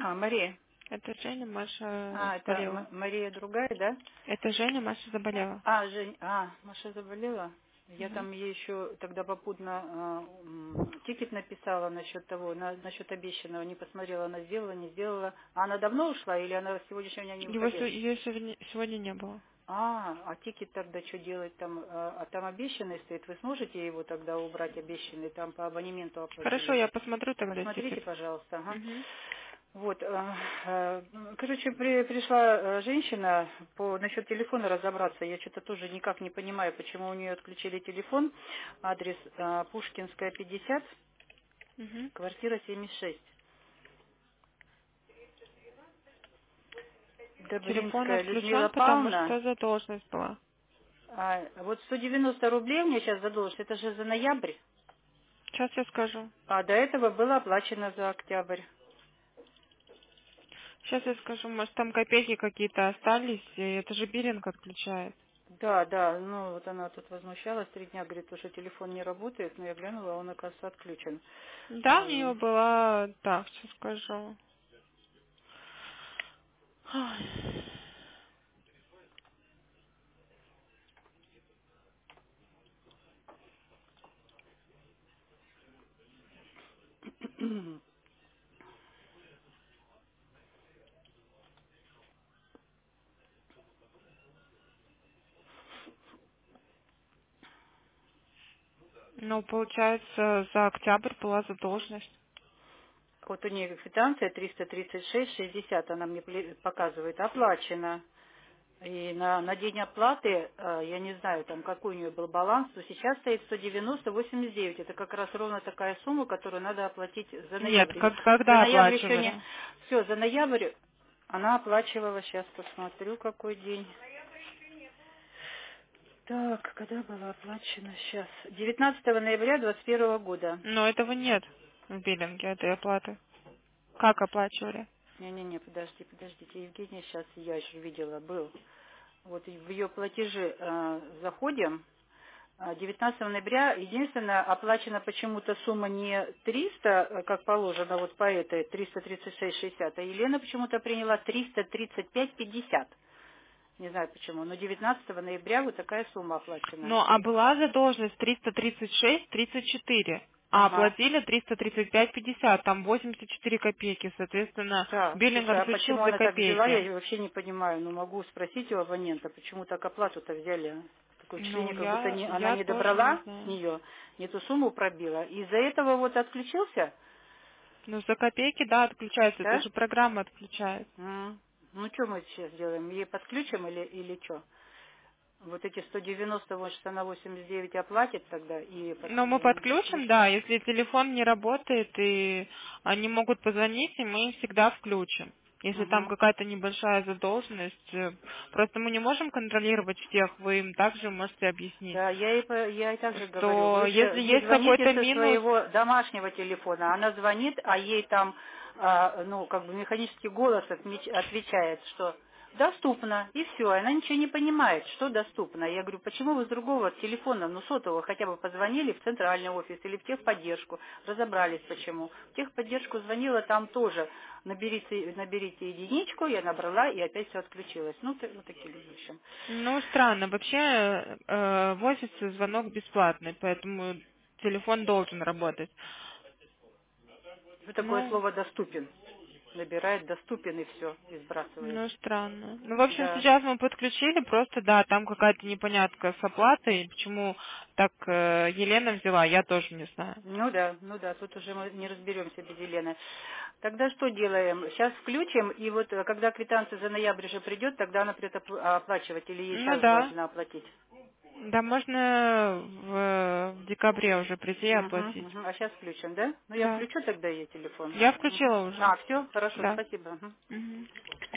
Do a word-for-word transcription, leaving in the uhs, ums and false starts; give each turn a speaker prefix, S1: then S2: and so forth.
S1: А, Мария.
S2: Это Женя, Маша
S1: А, это М-
S2: заболела.
S1: Мария другая, да?
S2: Это Женя, Маша заболела.
S1: А, Жень, а, Маша заболела? Я
S2: Мгм.
S1: там ей еще тогда попутно а, м, тикет написала насчет того, на, насчет обещанного. Не посмотрела, она сделала, не сделала. А она давно ушла или она с сегодняшнего дня не
S2: Его се-
S1: выходила?
S2: ее сегодня, сегодня не было.
S1: А, а тикет тогда что делать там? А, а там обещанный стоит. Вы сможете его тогда убрать обещанный? Там по абонементу
S2: Хорошо,
S1: оплатили.
S2: я посмотрю тогда
S1: Посмотрите,
S2: тикет.
S1: пожалуйста. Ага.
S2: Мгм.
S1: Вот, э, э, короче, при- пришла э, женщина по насчет телефона разобраться. Я что-то тоже никак не понимаю, почему у нее отключили телефон. Адрес э, Пушкинская, пятьдесят,
S2: Мгм.
S1: квартира семьдесят шесть.
S2: Телефон
S1: Добринская Людмила
S2: отключен, потому
S1: Павловна.
S2: что задолженность была.
S1: А, вот сто девяносто рублей у меня сейчас задолженность. Это же за ноябрь.
S2: Сейчас я скажу.
S1: А до этого было оплачено за октябрь.
S2: Сейчас я скажу, может там копейки какие-то остались, и это же биллинг отключает.
S1: Да, да, ну вот она тут возмущалась, три дня, говорит, уже телефон не работает, но я глянула, он, оказывается, отключен.
S2: Да, у
S1: М.
S2: нее была, так, сейчас скажу. Ай. Ну, получается, за октябрь была задолженность.
S1: Вот у нее квитанция триста тридцать шесть шестьдесят, она мне пле- показывает, оплачена. И на, на день оплаты, э, я не знаю, там какой у нее был баланс, но сейчас стоит сто девяносто восемьдесят девять. Это как раз ровно такая сумма, которую надо оплатить за
S2: Нет,
S1: ноябрь.
S2: как,
S1: За
S2: когда
S1: ноябрь еще не...
S2: оплачивали?
S1: Все, за ноябрь она оплачивала, сейчас посмотрю, какой день. Так, когда была оплачена сейчас? девятнадцатого ноября двадцать первого года.
S2: Но этого нет в биллинге, этой оплаты. Как оплачивали?
S1: Не-не-не, подожди, подождите, Евгения, сейчас я еще видела, был. Вот и в ее платежи э, заходим. А, девятнадцатого ноября единственное, оплачена почему-то сумма не триста, э, как положено вот по этой, триста тридцать шесть шестьдесят, а Елена почему-то приняла триста тридцать пять пятьдесят. Не знаю почему, но девятнадцатого ноября вот такая сумма оплачена.
S2: Ну, а была задолженность триста тридцать шесть тридцать четыре, а
S1: Ага.
S2: оплатили триста тридцать пять пятьдесят, там восемьдесят четыре копейки, соответственно,
S1: Так,
S2: биллинг
S1: слушай, а
S2: отключил
S1: почему
S2: две
S1: она так взяла,
S2: копейки.
S1: я вообще не понимаю. Ну, могу спросить у абонента, почему так оплату-то взяли. Такое
S2: Ну,
S1: впечатление, как будто
S2: я,
S1: не, она
S2: я
S1: не
S2: тоже не
S1: добрала с
S2: знаю.
S1: нее, не ту сумму пробила. И из-за этого вот отключился,
S2: Ну, за копейки, да, отключается, это
S1: да?
S2: же программа отключает.
S1: М. Ну, что мы сейчас делаем? Ей подключим или, или что? Вот эти сто девяносто, вот что она восемьдесят девять оплатит тогда и под-
S2: Но мы
S1: м,
S2: подключим,
S1: подключим.
S2: да, если телефон не работает и они могут позвонить, и мы их всегда включим. Если там
S1: Угу.
S2: какая-то небольшая задолженность, э, просто мы не можем контролировать всех, вы им также можете объяснить,
S1: Да, я ей, по- я ей также говорю,
S2: что
S1: лучше
S2: если
S1: ей
S2: есть
S1: звоните
S2: какой-то
S1: со
S2: минус,
S1: своего домашнего телефона. Она звонит, а ей там, а, ну, как бы механический голос отмеч- отвечает, что доступно, и все. Она ничего не понимает, что доступно. Я говорю, почему вы с другого телефона, ну, сотового, хотя бы позвонили в центральный офис или в техподдержку, разобрались почему. В техподдержку звонила, там тоже наберите, наберите единичку, я набрала, и опять все отключилось. Ну, т- вот такие люди, в общем.
S2: ну, странно. Вообще э, в офисе звонок бесплатный, поэтому телефон должен работать.
S1: Что такое
S2: Ну,
S1: слово «доступен»? Набирает «доступен» и все, и сбрасывает.
S2: ну, странно. Ну, в общем,
S1: Да.
S2: сейчас мы подключили, просто, да, там какая-то непонятка с оплатой, почему так э, Елена взяла, я тоже не знаю.
S1: Ну да, ну да, тут уже мы не разберемся без Елены. Тогда что делаем? Сейчас включим, и вот э, когда квитанция за ноябрь уже придет, тогда она придет опл- оплачивать, или ей
S2: Ну,
S1: сейчас
S2: да.
S1: желательно оплатить?
S2: Да, можно в, в декабре уже прийти и
S1: Угу,
S2: оплатить.
S1: угу. А сейчас включим, да? Ну я
S2: Да.
S1: включу тогда ей телефон.
S2: Я
S1: Мгм.
S2: включила уже.
S1: А, все, хорошо,
S2: Да.
S1: спасибо. Мгм.
S2: Мгм.